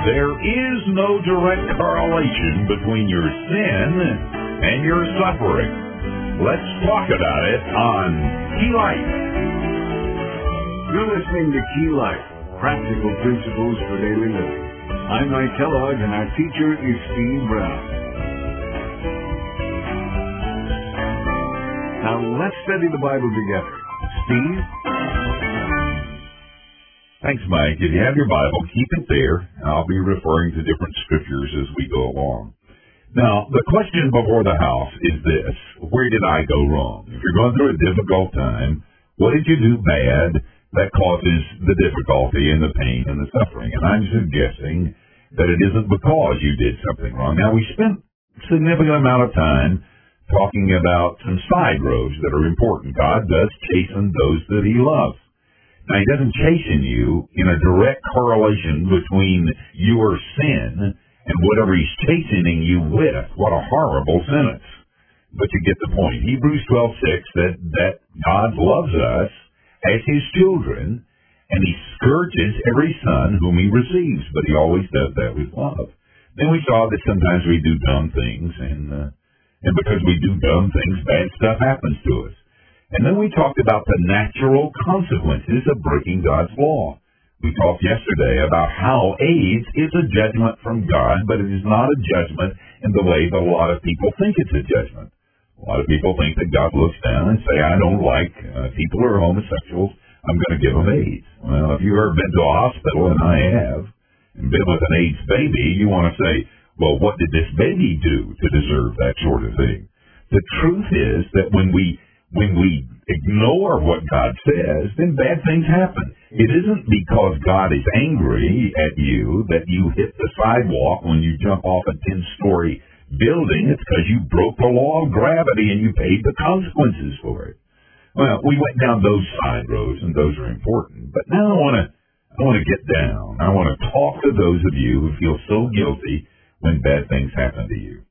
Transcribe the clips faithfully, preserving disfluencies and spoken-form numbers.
There is no direct correlation between your sin and your suffering. Let's talk about it on Key Life. You're listening to Key Life, Practical Principles for Daily Living. I'm Mike Kellogg, and our teacher is Steve Brown. Now let's study the Bible together. Steve? Thanks, Mike. If you have your Bible, keep it there. I'll be referring to different scriptures as we go along. Now, the question before the house is this: where did I go wrong? If you're going through a difficult time, what did you do bad that causes the difficulty and the pain and the suffering? And I'm suggesting that it isn't because you did something wrong. Now, we spent a significant amount of time talking about some side roads that are important. God does chasten those that he loves. Now, he doesn't chasten you in a direct correlation between your sin and whatever he's chastening you with. What a horrible sentence. But you get the point. Hebrews twelve six said that God loves us as his children, and he scourges every son whom he receives, but he always does that with love. Then we saw that sometimes we do dumb things, and, uh, and because we do dumb things, bad stuff happens to us. And then we talked about the natural consequences of breaking God's law. We talked yesterday about how AIDS is a judgment from God, but it is not a judgment in the way that a lot of people think it's a judgment. A lot of people think that God looks down and say, I don't like uh, people who are homosexuals, I'm going to give them AIDS. Well, if you've ever been to a hospital, and I have, and been with an AIDS baby, you want to say, well, what did this baby do to deserve that sort of thing? The truth is that when we When we ignore what God says, then bad things happen. It isn't because God is angry at you that you hit the sidewalk when you jump off a ten-story building. It's because you broke the law of gravity and you paid the consequences for it. Well, we went down those side roads, and those are important. But now I want to I want to get down. I want to talk to those of you who feel so guilty when bad things happen to you.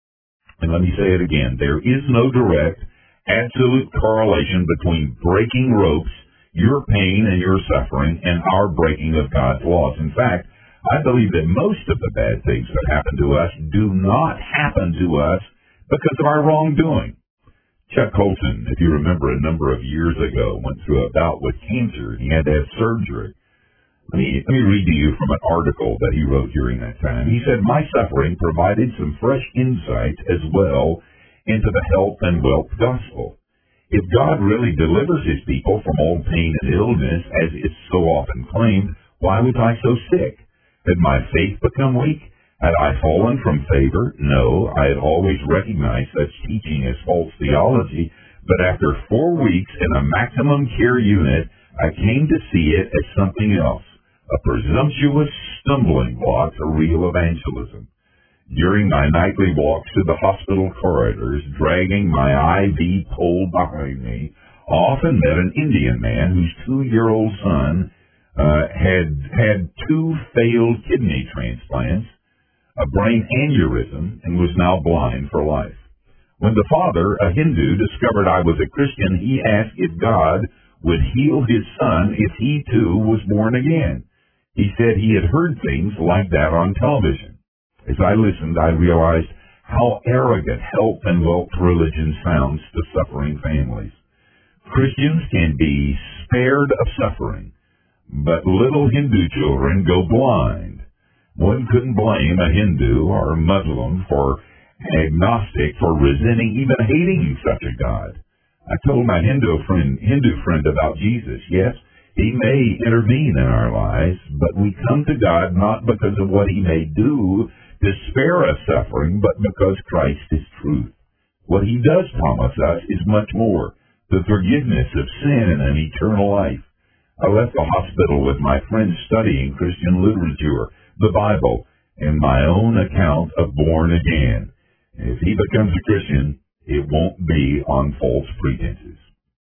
And let me say it again. There is no direct absolute correlation between breaking ropes, your pain and your suffering, and our breaking of God's laws. In fact, I believe that most of the bad things that happen to us do not happen to us because of our wrongdoing. Chuck Colson, if you remember, a number of years ago, went through a bout with cancer. He had to have surgery. Let me, let me read to you from an article that he wrote during that time. He said, my suffering provided some fresh insight as well into the health and wealth gospel. If God really delivers his people from all pain and illness, as is so often claimed, why was I so sick? Had my faith become weak? Had I fallen from favor? No, I had always recognized such teaching as false theology, but after four weeks in a maximum care unit, I came to see it as something else, a presumptuous stumbling block to real evangelism. During my nightly walks through the hospital corridors, dragging my I V pole behind me, I often met an Indian man whose two-year-old son uh, had had two failed kidney transplants, a brain aneurysm, and was now blind for life. When the father, a Hindu, discovered I was a Christian, he asked if God would heal his son if he too was born again. He said he had heard things like that on television. As I listened, I realized how arrogant health and wealth religion sounds to suffering families. Christians can be spared of suffering, but little Hindu children go blind. One couldn't blame a Hindu or a Muslim for agnostic for resenting, even hating such a God. I told my Hindu friend, Hindu friend about Jesus. Yes, he may intervene in our lives, but we come to God not because of what he may do to spare us suffering, but because Christ is truth. What he does promise us is much more, the forgiveness of sin and eternal life. I left the hospital with my friends studying Christian literature, the Bible, and my own account of born again. If he becomes a Christian, it won't be on false pretenses.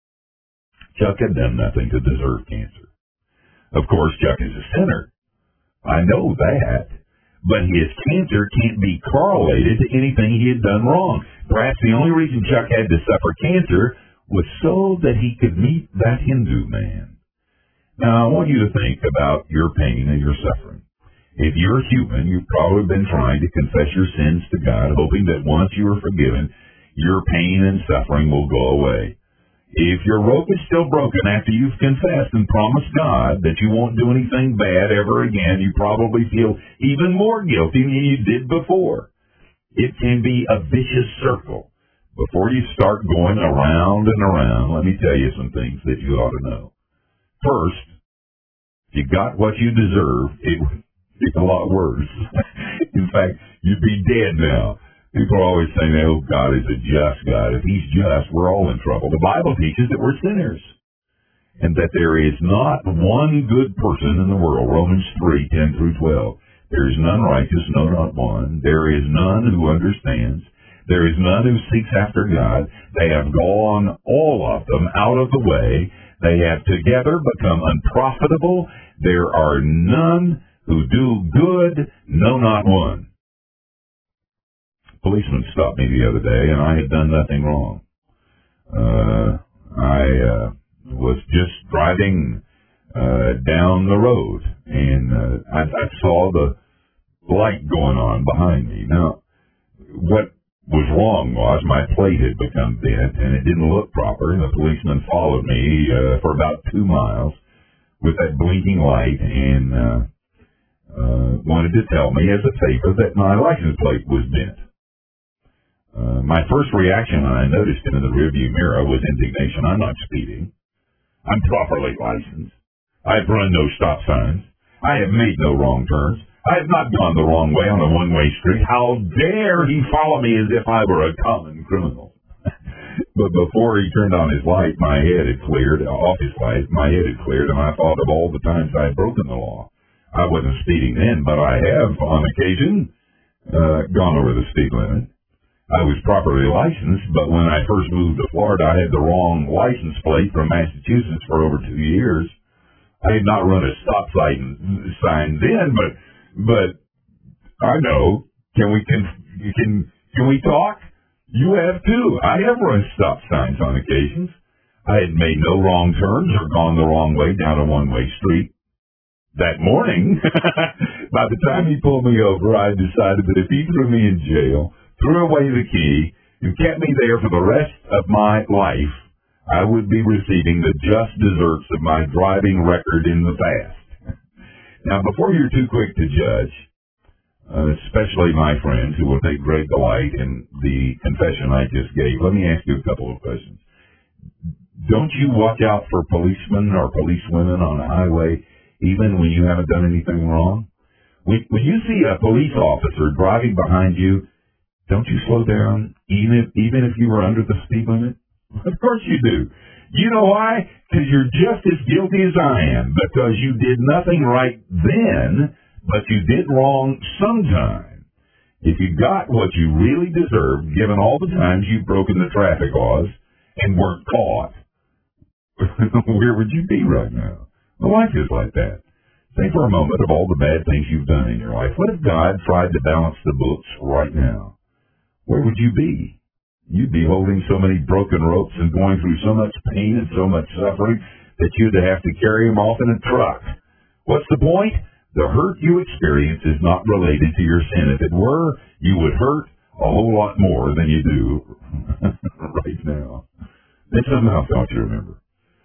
Chuck had done nothing to deserve cancer. Of course, Chuck is a sinner. I know that. But his cancer can't be correlated to anything he had done wrong. Perhaps the only reason Chuck had to suffer cancer was so that he could meet that Hindu man. Now, I want you to think about your pain and your suffering. If you're human, you've probably been trying to confess your sins to God, hoping that once you are forgiven, your pain and suffering will go away. If your rope is still broken after you've confessed and promised God that you won't do anything bad ever again, you probably feel even more guilty than you did before. It can be a vicious circle. Before you start going around and around, let me tell you some things that you ought to know. First, if you got what you deserve, it would be a lot worse. In fact, you'd be dead now. People are always saying, oh, God is a just God. If he's just, we're all in trouble. The Bible teaches that we're sinners and that there is not one good person in the world. Romans three, ten through twelve. There is none righteous, no, not one. There is none who understands. There is none who seeks after God. They have gone, all of them, out of the way. They have together become unprofitable. There are none who do good, no, not one. Policeman stopped me the other day, and I had done nothing wrong. Uh, I uh, was just driving uh, down the road, and uh, I, I saw the light going on behind me. Now, what was wrong was my plate had become bent, and it didn't look proper, and the policeman followed me uh, for about two miles with that blinking light, and uh, uh, wanted to tell me as a favor that my license plate was bent. Uh, my first reaction when I noticed it in the rearview mirror was indignation. I'm not speeding. I'm properly licensed. I've run no stop signs. I have made no wrong turns. I have not gone the wrong way on a one-way street. How dare he follow me as if I were a common criminal? But before he turned on his light, my head had cleared, off his light, my head had cleared, and I thought of all the times I had broken the law. I wasn't speeding then, but I have, on occasion, uh, gone over the speed limit. I was properly licensed, but when I first moved to Florida, I had the wrong license plate from Massachusetts for over two years. I had not run a stop sign, sign then, but but I know. Can we can can can we talk? You have too. I have run stop signs on occasions. I had made no wrong turns or gone the wrong way down a one-way street. That morning, by the time he pulled me over, I decided that if he threw me in jail, threw away the key, and kept me there for the rest of my life, I would be receiving the just deserts of my driving record in the past. Now, before you're too quick to judge, uh, especially my friends who will take great delight in the confession I just gave, let me ask you a couple of questions. Don't you watch out for policemen or policewomen on a highway even when you haven't done anything wrong? When, when you see a police officer driving behind you, don't you slow down, even if, even if you were under the speed limit? Of course you do. You know why? Because you're just as guilty as I am, because you did nothing right then, but you did wrong sometime. If you got what you really deserved, given all the times you've broken the traffic laws and weren't caught, where would you be right now? Well, life is like that. Think for a moment of all the bad things you've done in your life. What if God tried to balance the books right now? Where would you be? You'd be holding so many broken ropes and going through so much pain and so much suffering that you'd have to carry them off in a truck. What's the point? The hurt you experience is not related to your sin. If it were, you would hurt a whole lot more than you do right now. That's something else I want you to remember.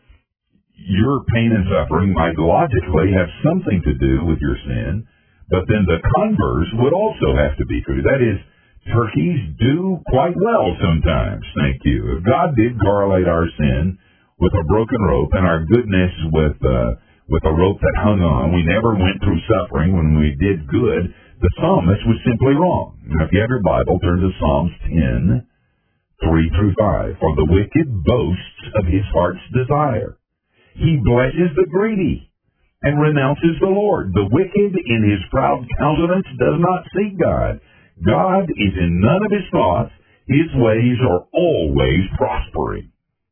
Your pain and suffering might logically have something to do with your sin, but then the converse would also have to be true. That is, turkeys do quite well sometimes, thank you. If God did correlate our sin with a broken rope and our goodness with uh, with a rope that hung on, we never went through suffering when we did good, the psalmist was simply wrong. Now, if you have your Bible, turn to Psalms ten, three through five. For the wicked boasts of his heart's desire. He blesses the greedy and renounces the Lord. The wicked in his proud countenance does not seek God. God is in none of his thoughts. His ways are always prospering.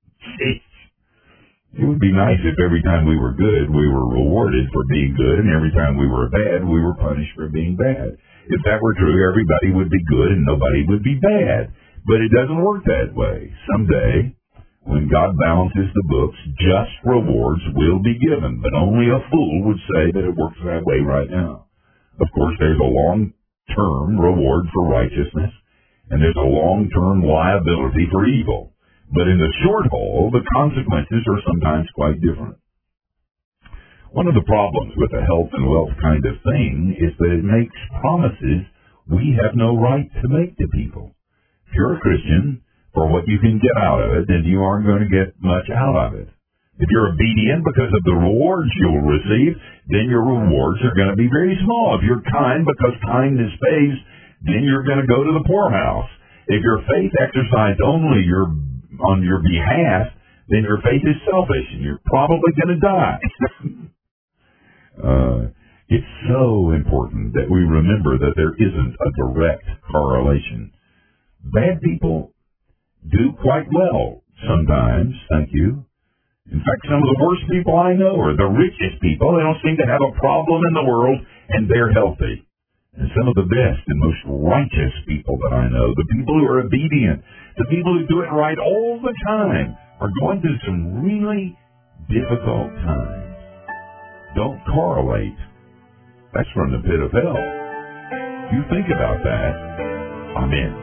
It would be nice if every time we were good, we were rewarded for being good, and every time we were bad, we were punished for being bad. If that were true, everybody would be good and nobody would be bad. But it doesn't work that way. Someday, when God balances the books, just rewards will be given, but only a fool would say that it works that way right now. Of course, there's a long-term reward for righteousness, and there's a long-term liability for evil. But in the short haul, the consequences are sometimes quite different. One of the problems with a health and wealth kind of thing is that it makes promises we have no right to make to people. If you're a Christian, for what you can get out of it, then you aren't going to get much out of it. If you're obedient because of the rewards you'll receive, then your rewards are going to be very small. If you're kind because kindness pays, then you're going to go to the poorhouse. If your faith exercised only your on your behalf, then your faith is selfish and you're probably going to die. uh, it's so important that we remember that there isn't a direct correlation. Bad people do quite well sometimes, thank you. In fact, some of the worst people I know are the richest people. They don't seem to have a problem in the world, and they're healthy. And some of the best and most righteous people that I know, the people who are obedient, the people who do it right all the time, are going through some really difficult times. Don't correlate. That's from the pit of hell. You think about that. Amen.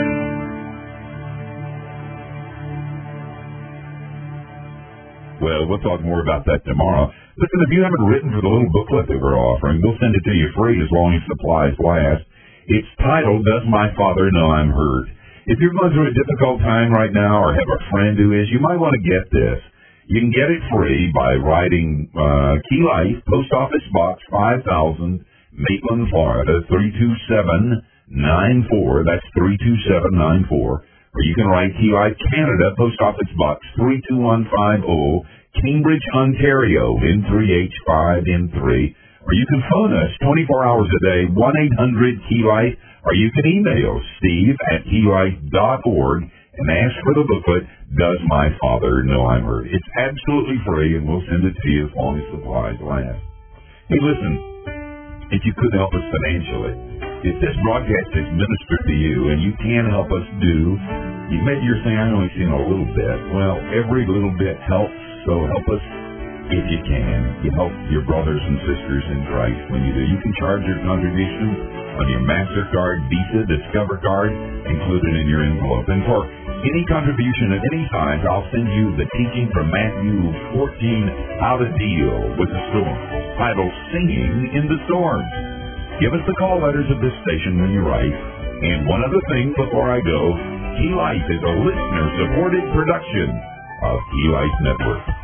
Well, we'll talk more about that tomorrow. Listen, if you haven't written for the little booklet that we're offering, we'll send it to you free as long as supplies last. It's titled, Does My Father Know I'm Hurt? If you're going through a difficult time right now or have a friend who is, you might want to get this. You can get it free by writing uh, Key Life, Post Office Box five thousand, Maitland, Florida, three two seven nine four. That's three two seven nine four. Or you can write Key Life, Canada, Post Office Box three two one five zero, Cambridge, Ontario, N three H five N three. Or you can phone us twenty-four hours a day, one eight hundred Key Life. Or you can email Steve at key life dot org and ask for the booklet, Does My Father Know I'm Hurt? It's absolutely free, and we'll send it to you as long as supplies last. Hey, listen, if you could help us financially, if this broadcast is ministered to you and you can help us do, you maybe you're saying, I only seen a little bit. Well, every little bit helps, so help us if you can. You help your brothers and sisters in Christ when you do. You can charge your contribution on your MasterCard, Visa, Discover card, included in your envelope. And for any contribution of any size, I'll send you the teaching from Matthew fourteen, How to Deal with the Storm, titled Singing in the Storm. Give us the call letters of this station when you write. And one other thing before I go, Key Life is a listener-supported production of Key Life Network.